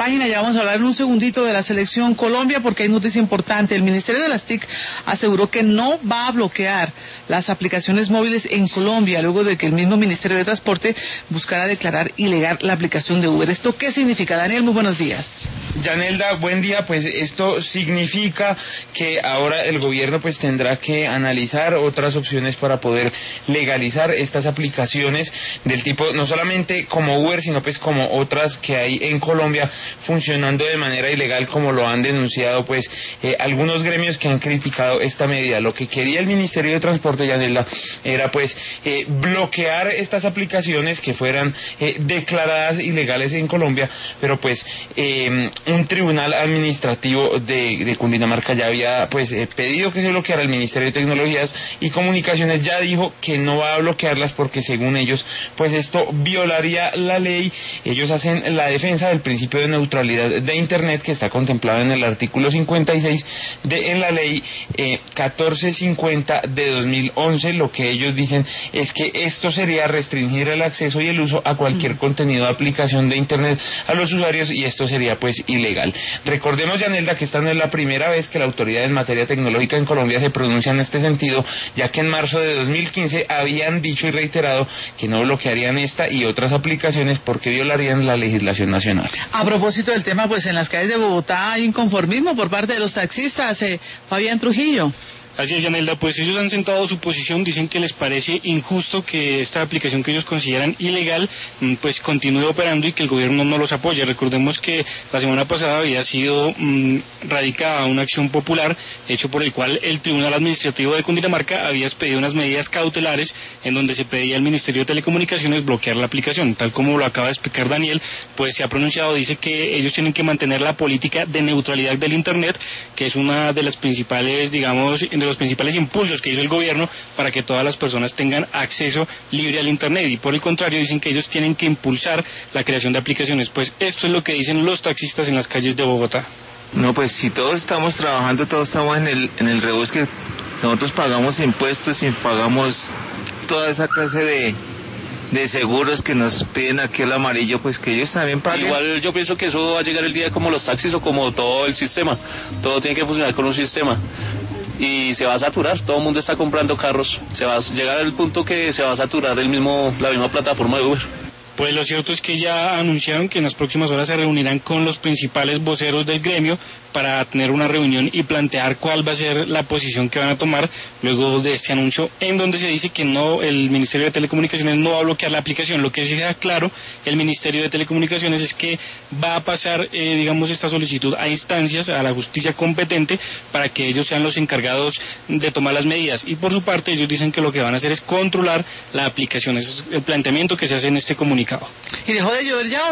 página. Ya vamos a hablar en un segundito de la selección Colombia porque hay noticia importante. El Ministerio de las TIC aseguró que no va a bloquear las aplicaciones móviles en Colombia luego de que el mismo Ministerio de Transporte buscara declarar ilegal la aplicación de Uber. ¿Esto qué significa, Daniel? Muy buenos días. Yanelda, buen día. Pues esto significa que ahora el gobierno pues tendrá que analizar otras opciones para poder legalizar estas aplicaciones del tipo, no solamente como Uber, sino pues como otras que hay en Colombia funcionando de manera ilegal, como lo han denunciado pues algunos gremios que han criticado esta medida. Lo que quería el Ministerio de Transporte, Yanelda, era pues bloquear estas aplicaciones que fueran declaradas ilegales en Colombia, pero pues un tribunal administrativo de Cundinamarca ya había pues pedido que se bloqueara. El Ministerio de Tecnologías y Comunicaciones ya dijo que no va a bloquearlas porque según ellos pues esto violaría la ley. Ellos hacen la defensa del principio de neutralidad de Internet que está contemplado en el artículo 56 en la ley 1450 de 2011. Lo que ellos dicen es que esto sería restringir el acceso y el uso a cualquier contenido de aplicación de Internet a los usuarios y esto sería pues ilegal. Recordemos, Yanelda, que esta no es la primera vez que la autoridad en materia tecnológica en Colombia se pronuncia en este sentido, ya que en marzo de 2015 habían dicho y reiterado que no bloquearían esta y otras aplicaciones porque violarían la legislación nacional. A propósito del tema, pues en las calles de Bogotá hay inconformismo por parte de los taxistas. Fabián Trujillo. Así es, Yanelda, pues ellos han sentado su posición, dicen que les parece injusto que esta aplicación que ellos consideran ilegal, pues continúe operando y que el gobierno no los apoye. Recordemos que la semana pasada había sido radicada una acción popular, hecho por el cual el Tribunal Administrativo de Cundinamarca había expedido unas medidas cautelares en donde se pedía al Ministerio de Telecomunicaciones bloquear la aplicación. Tal como lo acaba de explicar Daniel, pues se ha pronunciado, dice que ellos tienen que mantener la política de neutralidad del Internet, que es una de las principales, digamos, de los principales impulsos que hizo el gobierno para que todas las personas tengan acceso libre al Internet, y por el contrario dicen que ellos tienen que impulsar la creación de aplicaciones. Pues esto es lo que dicen los taxistas en las calles de Bogotá. No, pues si todos estamos trabajando, todos estamos en el rebusque, nosotros pagamos impuestos y pagamos toda esa clase de seguros que nos piden aquí el amarillo, pues que ellos también paguen. Igual yo pienso que eso va a llegar el día como los taxis o como todo el sistema, todo tiene que funcionar con un sistema y se va a saturar, todo el mundo está comprando carros, se va a llegar al punto que se va a saturar la misma plataforma de Uber. Pues lo cierto es que ya anunciaron que en las próximas horas se reunirán con los principales voceros del gremio para tener una reunión y plantear cuál va a ser la posición que van a tomar luego de este anuncio, en donde se dice que no, el Ministerio de Telecomunicaciones no va a bloquear la aplicación. Lo que sí queda claro, el Ministerio de Telecomunicaciones, es que va a pasar, digamos, esta solicitud a instancias, a la justicia competente, para que ellos sean los encargados de tomar las medidas. Y por su parte, ellos dicen que lo que van a hacer es controlar la aplicación. Ese es el planteamiento que se hace en este comunicado. ¿Y dejó de llover ya?